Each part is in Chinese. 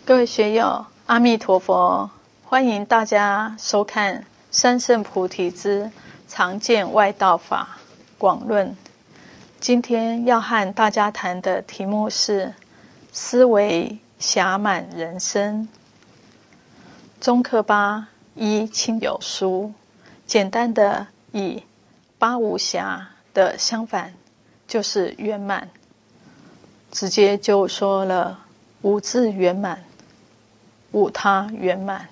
各位学友，阿弥陀佛！欢迎大家收看《三圣菩提之常见外道法广论》。今天要和大家谈的题目是思维暇满人生。宗喀巴依亲友书，简单的以八无暇的相反就是圆满，直接就说了无自圆满，无他圆满。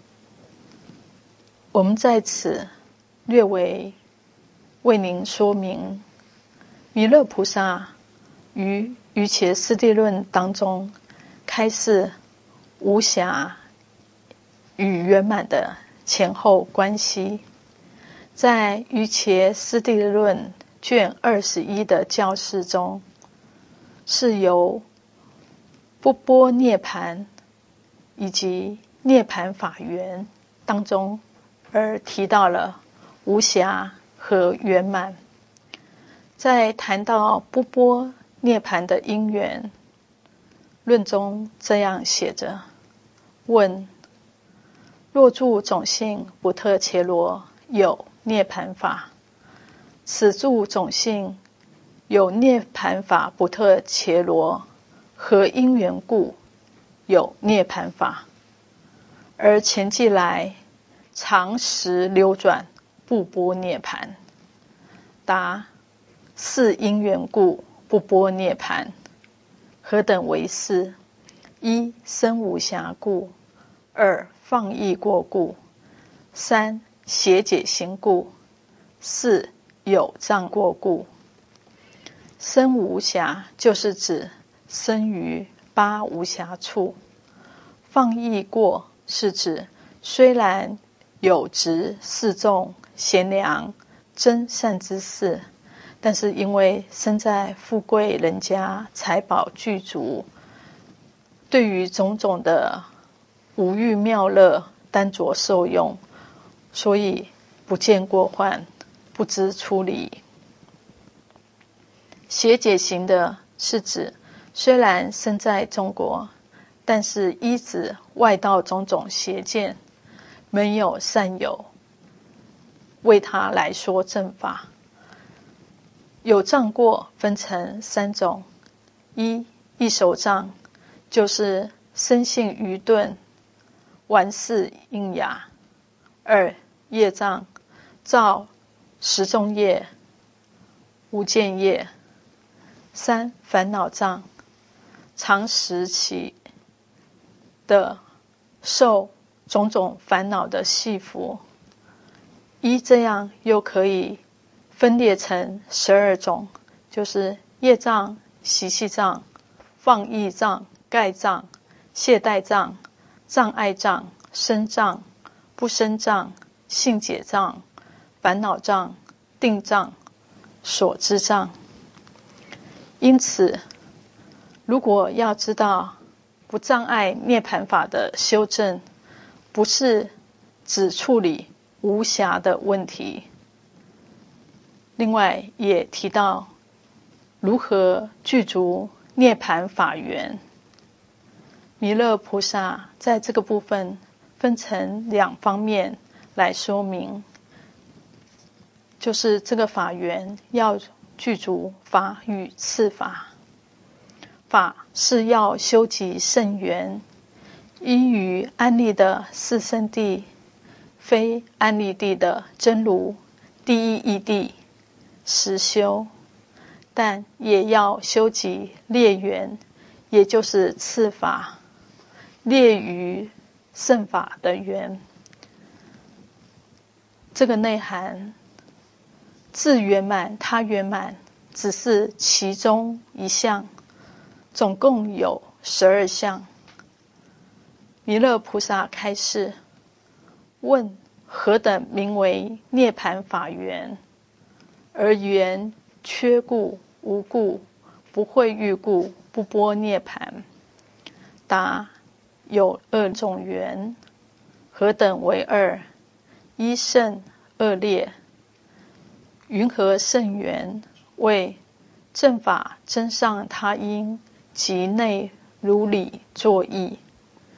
我们在此略为为您说明，弥勒菩萨于瑜伽师地论当中开示无暇与圆满的前后关系。在瑜伽师地论卷21的教示中，是由不般涅盘以及涅盘法缘当中而提到了无暇和圆满。在谈到不般涅盘的因缘论中这样写着：问，若住种性不特伽罗有涅盘法，此住种性有涅盘法不特伽罗，何因缘故有涅盘法？而前记来常时流转不般涅盘。答：四因缘故不般涅盘。何等为四？一、身无暇故；二、放逸过故；三、邪解行故；四、有障过故。身无暇就是指生于八无暇处，放逸过是指虽然有执示众贤良真善之事，但是因为身在富贵人家，财宝具足，对于种种的五欲妙乐单着受用，所以不见过患，不知出离。邪解行的是指虽然身在中国，但是依止外道种种邪见，没有善友为他来说正法。有障过分成三种：一、异熟障，就是生性愚钝，顽世应雅；二、业障，造十众业，无间业；三、烦恼障，常时期的受种种烦恼的系缚。依这样又可以分裂成12种，就是业障、习气障、放逸障、盖障、懈怠障、障碍障、生障、不生障、性解障、烦恼障、定障、所知障。因此，如果要知道不障碍涅盘法的修正，不是只处理无暇的问题，另外也提到如何具足涅盘法缘。弥勒菩萨在这个部分分成两方面来说明，就是这个法缘要具足法与次法。法是要修集圣缘，依于安立的四圣谛，非安立地的真如第一义谛实修，但也要修集列缘，也就是次法，列于圣法的缘。这个内涵，自圆满他圆满只是其中一项，总共有12项。弥勒菩萨开示，问何等名为涅盘法缘？而缘缺故、无故、不会欲故，不般涅盘。答：有2种缘。何等为2？一圣，二劣。云何圣缘？为正法真上他因及内如理作意。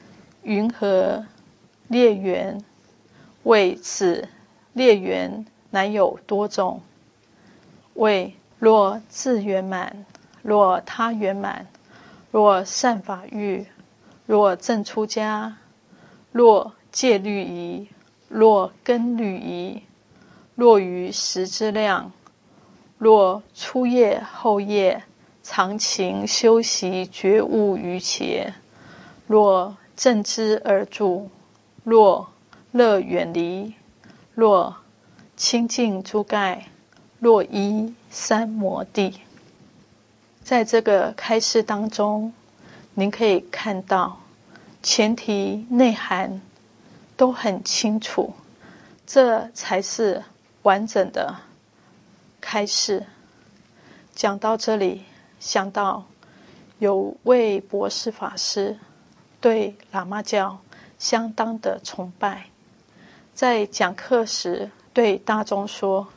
云何列缘？谓此列缘乃有多种。谓若自圆满，若他圆满，若善法欲，若正出家，若戒律仪，若根律仪，若于时之量，若初夜后夜，常勤修习觉悟于切，若正知而住，若乐远离，若清净诸盖，若依三摩地。在这个开示当中，您可以看到前提内涵都很清楚，这才是完整的开示。讲到这里，想到有位博士法师对喇嘛教相当的崇拜，在讲课时对大众说，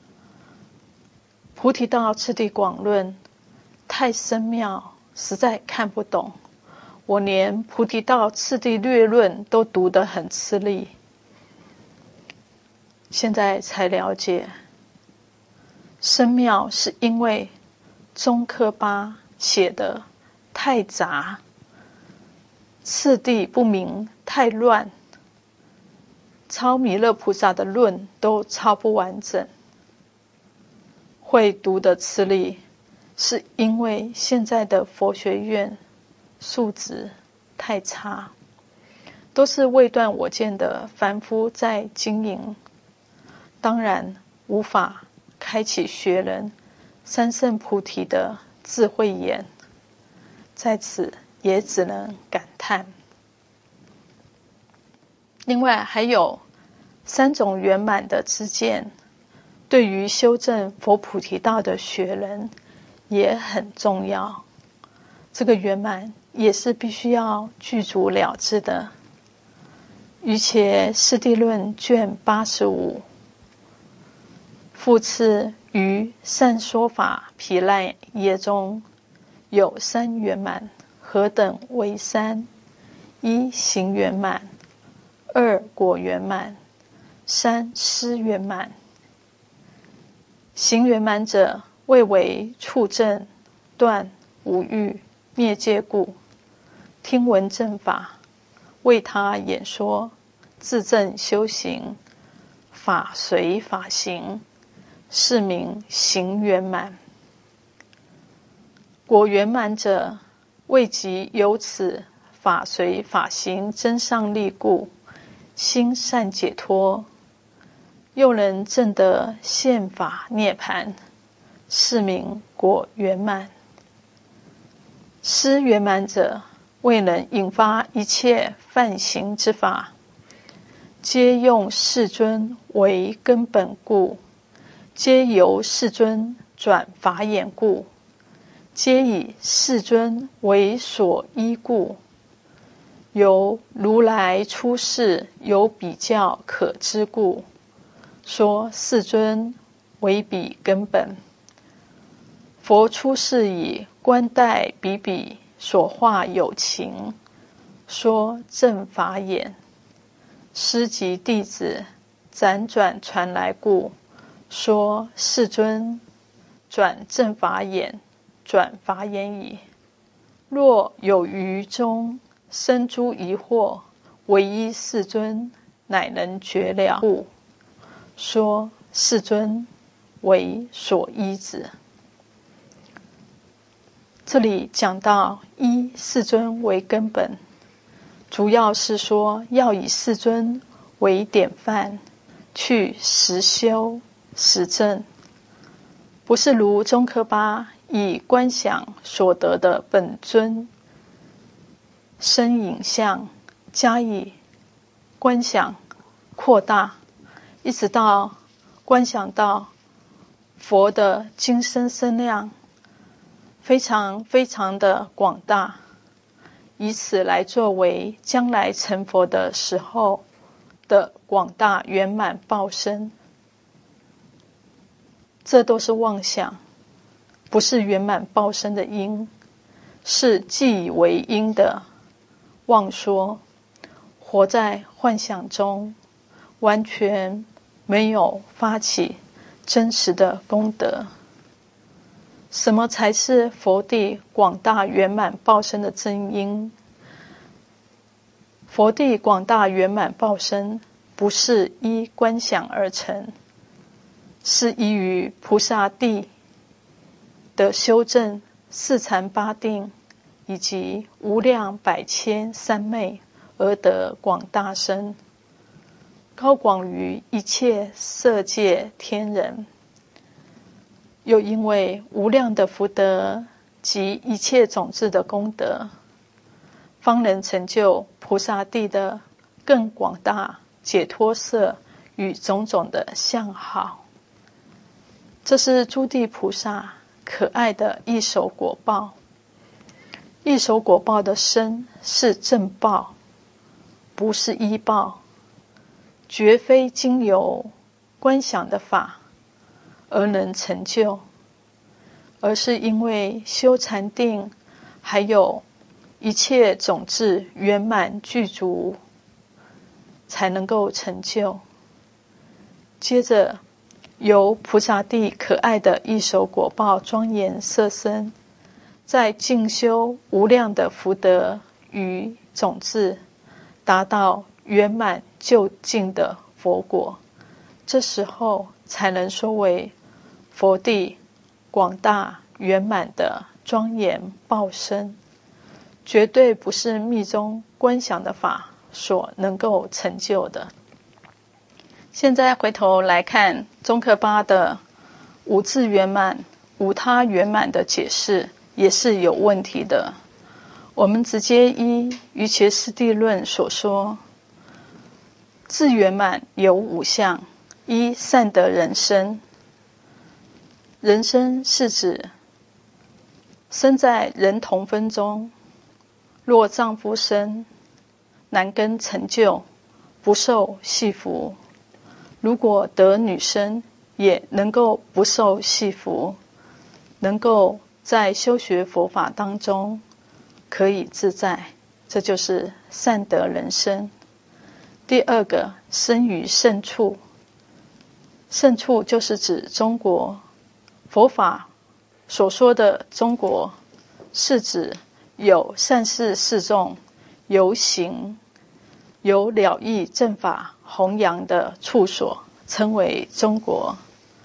菩提道次第广论太深妙，实在看不懂，我连菩提道次第略论都读得很吃力。现在才了解，深妙是因为宗喀巴写的太杂，次第不明，太乱，抄弥勒菩萨的论都抄不完整。会读的吃力，是因为现在的佛学院素质太差，都是未断我见的凡夫在经营，当然无法开启学人三圣菩提的智慧眼，在此也只能感叹。另外还有三种圆满的知见，对于修正佛菩提道的学人也很重要，这个圆满也是必须要具足了知的。瑜伽师地论卷85，复次于善说法毗赖耶中有三圆满，何等为三？一行圆满，二果圆满，三施圆满。行圆满者，谓为处正、断五欲、灭戒故，听闻正法，为他演说，自证修行，法随法行，是名行圆满。果圆满者，谓即由此法随法行真上力故，心善解脱，又能证得现法涅槃，是名果圆满。施圆满者，未能引发一切梵行之法，皆用世尊为根本故，皆由世尊转法眼故，皆以世尊为所依故，由如来出世有比较可知故，说世尊为彼根本。佛出世以观待彼彼所化有情，说正法眼，师及弟子辗转传来故，说世尊转正法眼，转法眼矣。若有于中生诸疑惑，唯一世尊乃能决了故，说世尊为所依止。这里讲到依世尊为根本，主要是说要以世尊为典范，去实修实证，不是如宗喀巴以观想所得的本尊身影像加以观想扩大，一直到观想到佛的金身身量非常非常的广大，以此来作为将来成佛的时候的广大圆满报身。这都是妄想，不是圆满报身的因，是既以为因的妄说。 活在幻想中，完全没有发起真实的功德。什么才是佛地广大圆满报身的真因？佛地广大圆满报身不是依观想而成，是依于菩萨地的修正四禅八定以及无量百千三昧而得广大身，高广于一切色界天人。又因为无量的福德及一切种子的功德，方能成就菩萨地的更广大解脱色与种种的相好。这是诸地菩萨可爱的一手果报。一手果报的身是正报，不是依报，绝非经由观想的法而能成就，而是因为修禅定还有一切种子圆满具足才能够成就。接着由菩萨地可爱的一手果报庄严色身，在进修无量的福德与种子，达到圆满究竟的佛果，这时候才能说为佛地广大圆满的庄严报身，绝对不是密宗观想的法所能够成就的。现在回头来看宗喀巴的无自圆满、无他圆满的解释，也是有问题的。我们直接依瑜伽师地论所说，自圆满有五项：一、善得人身。人身是指生在人同分中，若丈夫身，难根成就，不受系缚；如果得女身，也能够不受系缚，能够在修学佛法当中可以自在，这就是善得人身。第二个，生于圣处。圣处就是指中国。佛法所说的中国，是指有善事示众、有行、有了义正法弘扬的处所，称为中国。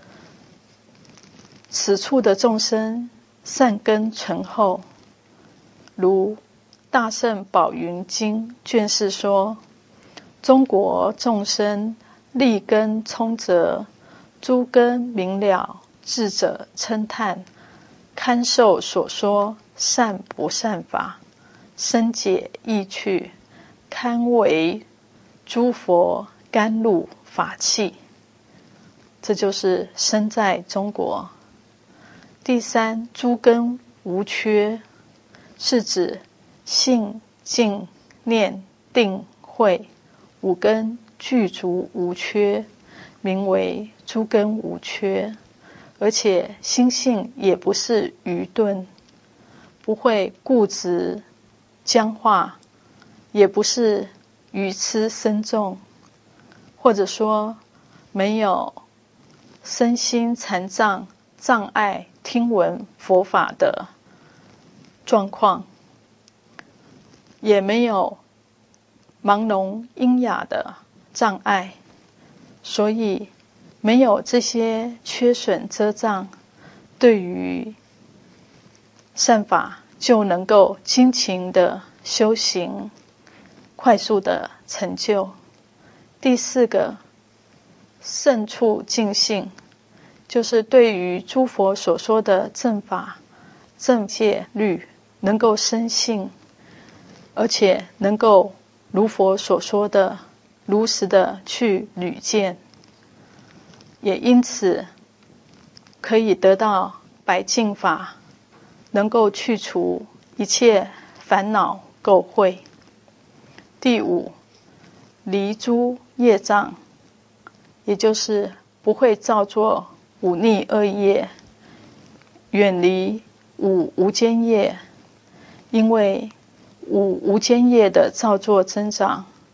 此处的众生善根醇厚，如大圣宝云经卷4说，中国众生利根充泽，诸根明了，智者称叹，堪受所说善不善法，深解意趣，堪为诸佛甘露法器。这就是身在中国。第三，诸根无缺，是指信、静、念、定、慧五根具足无缺，名为诸根无缺。而且心性也不是愚钝，不会固执僵化，也不是愚痴深重，或者说没有身心残障障碍听闻佛法的状况，也没有盲聋喑哑的障碍，所以没有这些缺损遮障，对于善法就能够精勤的修行，快速的成就。第四个，胜处尽性，就是对于诸佛所说的正法、正戒律能够深信，而且能够如佛所说的如实的去履见，也因此可以得到白净法，能够去除一切烦恼垢秽。第五，离诸业障，也就是不会造作五逆恶业，远离五无间业，因为五无间业的造作增长，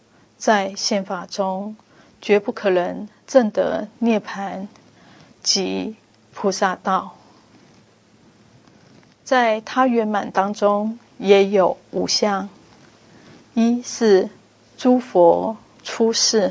在现法中绝不可能证得涅槃及菩萨道。在他圆满当中也有5项，一是诸佛出世，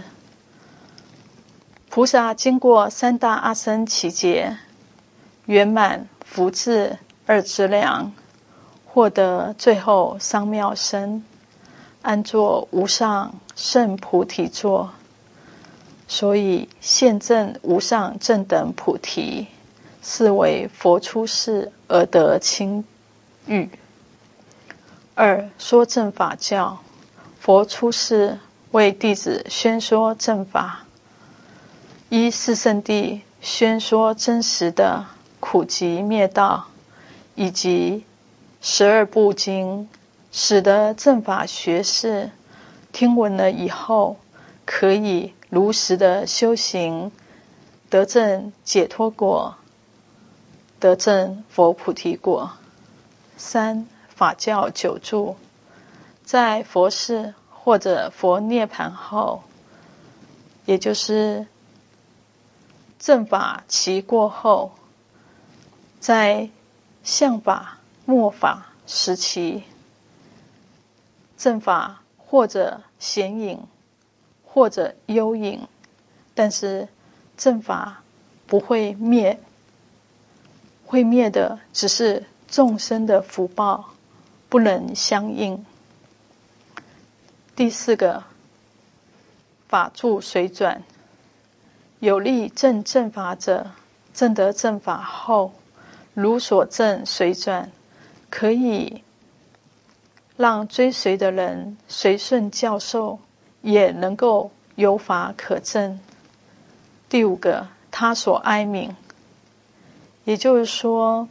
菩萨经过3大阿僧祇劫圆满福至2资粮，获得最后商妙身，安坐无上圣菩提座，所以现证无上正等菩提，是为佛出世而得清誉。2说正法教，佛出世为弟子宣说正法，依四圣谛宣说真实的苦集灭道，以及12部经，使得正法学士听闻了以后，可以如实的修行，得证解脱果，得证佛菩提果。3法教9住，在佛世或者佛涅槃后，也就是正法期过后，在相法末法时期，正法或者显影或者幽影，但是正法不会灭，会灭的只是众生的福报不能相应。第4个法住随转，有力证正法者，证得正法后，如所证随转，可以让追随的人随顺教授，也能够有法可证。第5个他所哀悯，也就是说，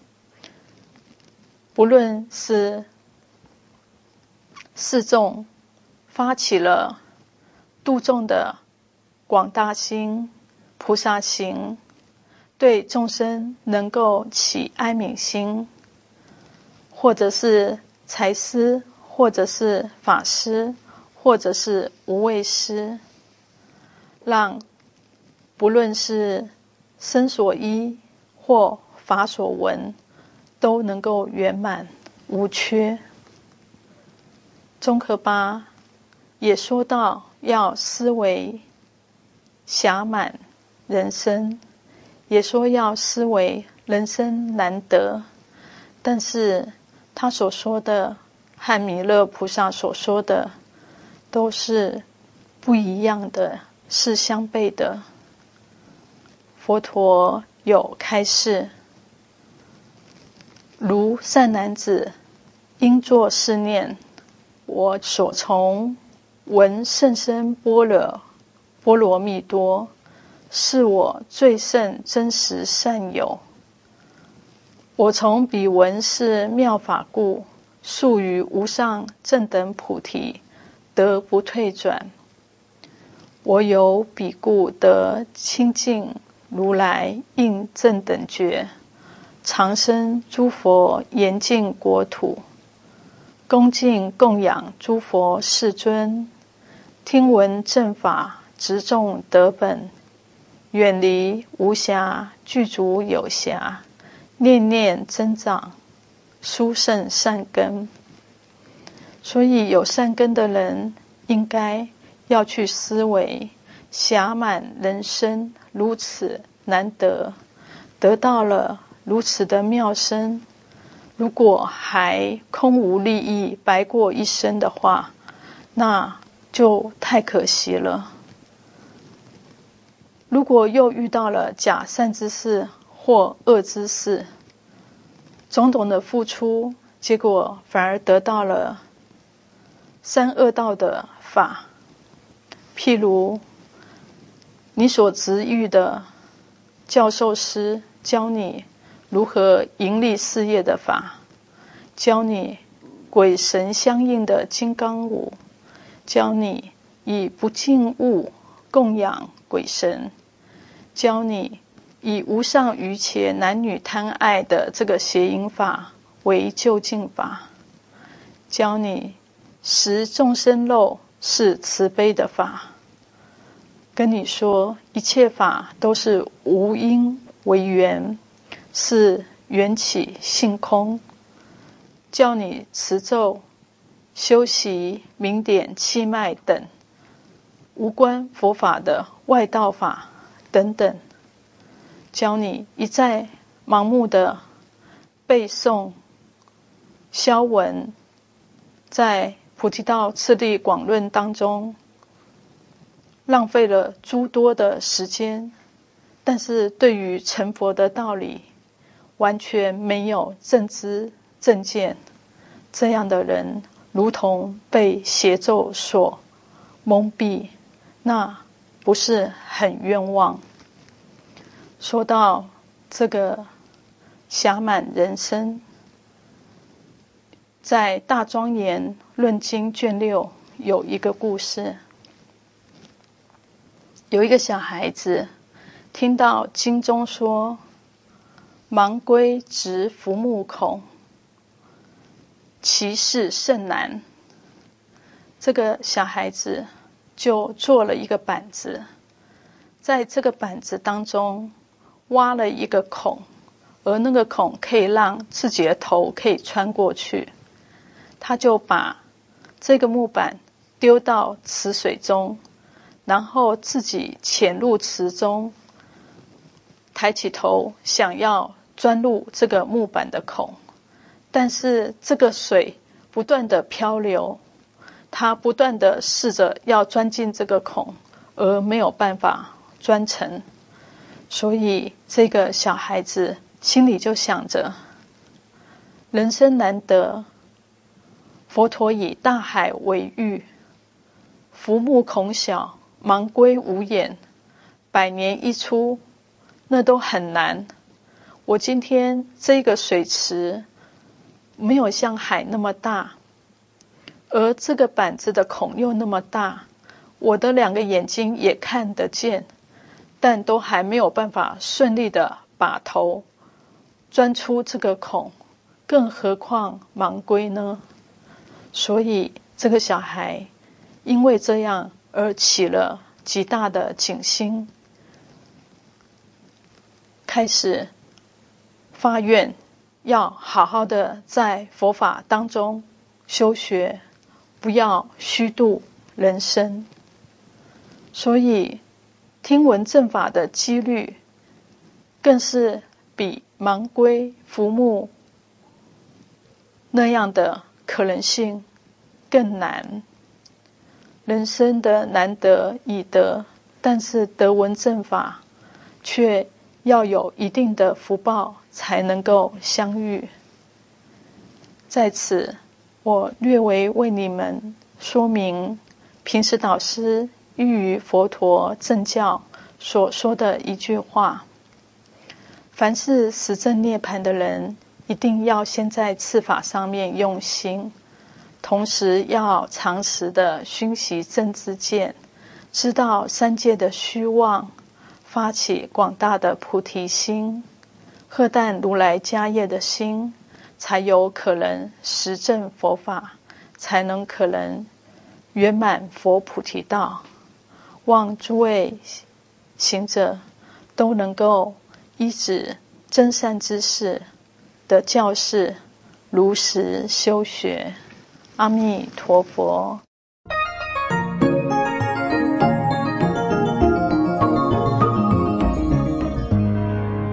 不论是四众发起了度众的广大心、菩萨行，对众生能够起哀悯心，或者是财师，或者是法师，或者是无畏师，让不论是身所依或法所闻，都能够圆满无缺。宗喀巴也说到要思维暇满人生，也说要思维人生难得，但是他所说的和弥勒菩萨所说的都是不一样的，是相悖的。佛陀有开示，如善男子应作是念，我所从闻甚深般若蜜多，是我最胜真实善友。我从彼闻是妙法故，速于无上正等菩提，得不退转。我有彼故得清净如来应正等觉，常生诸佛严净国土，恭敬供养诸佛世尊，听闻正法执众得本，远离无暇具足有暇，念念增长殊胜善根。所以有善根的人应该要去思维，暇满人生如此难得，得到了如此的妙身，如果还空无利益白过一生的话，那就太可惜了。如果又遇到了假善之事或恶之事，种种的付出，结果反而得到了三恶道的法。譬如你所执遇的教授师教你如何盈利事业的法，教你鬼神相应的金刚舞，教你以不净物供养鬼神，教你以无上瑜伽男女贪爱的这个邪淫法为究竟法，教你食众生肉是慈悲的法，跟你说一切法都是无因为缘，是缘起性空，叫你持咒、修习、明点、气脉等无关佛法的外道法等等，教你一再盲目的背诵、消文，在菩提道次第广论当中浪费了诸多的时间，但是对于成佛的道理完全没有正知正见，这样的人如同被邪咒所蒙蔽，那不是很冤枉。说到这个暇满人生，在大庄严论经卷6有一个故事，有一个小孩子听到经中说盲龟执浮木孔，其事甚难，这个小孩子就做了一个板子，在这个板子当中挖了一个孔，而那个孔可以让自己的头可以穿过去，他就把这个木板丢到池水中，然后自己潜入池中，抬起头想要钻入这个木板的孔，但是这个水不断的漂流，他不断的试着要钻进这个孔，而没有办法钻成，所以这个小孩子心里就想着，人生难得，佛陀以大海为喻，浮木孔小，盲龟无眼，100年一出，那都很难。我今天这个水池没有像海那么大，而这个板子的孔又那么大，我的2个眼睛也看得见，但都还没有办法顺利的把头钻出这个孔，更何况盲龟呢？所以这个小孩因为这样而起了极大的警心，开始发愿要好好的在佛法当中修学，不要虚度人生。所以听闻正法的几率更是比盲龟浮木那样的可能性更难。人生的难得易得，但是得闻正法却要有一定的福报才能够相遇。在此我略微为你们说明平时导师依于佛陀正教所说的一句话，凡是实证涅槃的人，一定要先在次法上面用心，同时要常时的熏习正知见，知道三界的虚妄，发起广大的菩提心，荷担如来家业的心，才有可能实证佛法，才能可能圆满佛菩提道。望诸位行者都能够依止真善知识的教示，如实修学。阿弥陀佛。